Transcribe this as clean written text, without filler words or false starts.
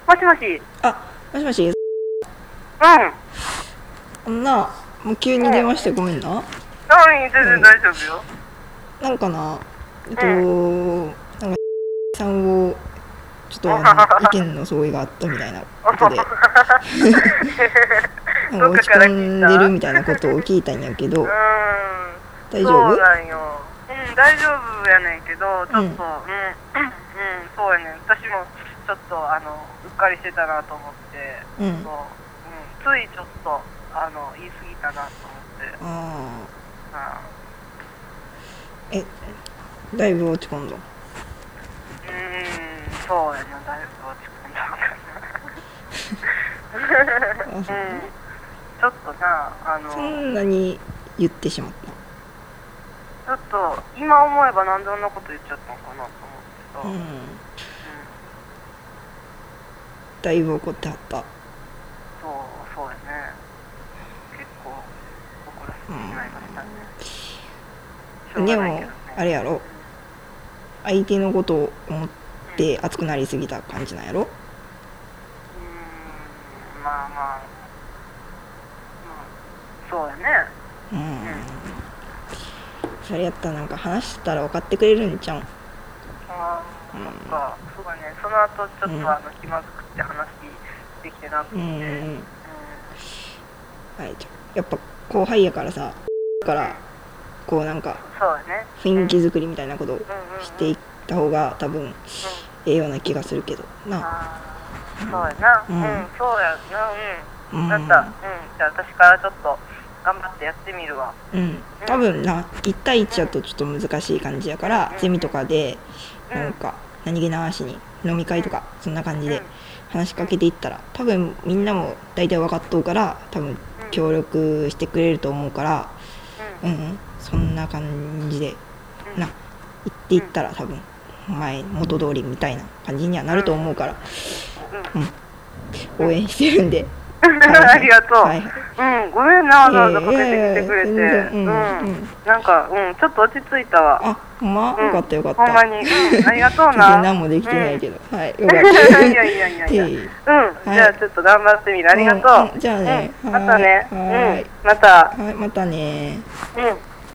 もしもし。 もしもし。 もう急に電話してごめんな。 全然大丈夫よ。 なんかな、なんかさんをちょっと意見の相違があったみたいなことでなんか落ち込んでるみたいなことを聞いたんやけど、大丈夫？ そうなんよ。大丈夫やねんけど、ちょっと、そうやねん。私もちょっとうっかりしてたなと思って、ついちょっと言い過ぎたなと思って。 だいぶ落ち込んだ。 そうやな、だいぶ落ち込んだかな。ちょっとな、 そんなに言ってしまった。 ちょっと今思えばなんであんなこと言っちゃったのかなと思ってさ。 だいぶ怒ってはった。 そうやね。結構怒らせてしまいましたね。 でもあれやろ、相手のことを思って熱くなりすぎた感じなんやろ。 まあ、そうやね。 それやったらなんか話したら分かってくれるんちゃうん。 そっか、そうだね。その後ちょっと気まずくって話できてなくて。 やっぱ後輩やからさ、だからこうなんか雰囲気作りみたいなことをしていった方が多分ええような気がするけどな。 そうやな。そうやな。じゃあ私からちょっと頑張ってやってみるわ。 多分な、1対1だとちょっと難しい感じやから、ゼミとかでなんか何気なしに飲み会とかそんな感じで話しかけていったら、多分みんなも大体分かっとうから多分協力してくれると思うから、そんな感じでな言っていったら多分元通りみたいな感じにはなると思うから、応援してるんで。 ありがとう。ごめんな、わざわざかけてきてくれて。なんかちょっと落ち着いたわ。 ほんま？よかったよかった。 ほんまに。ありがとうな。 何もできてないけど。よかった。 いや。じゃあちょっと頑張ってみる。ありがとう。 じゃあね。 またね。 またね。 うん。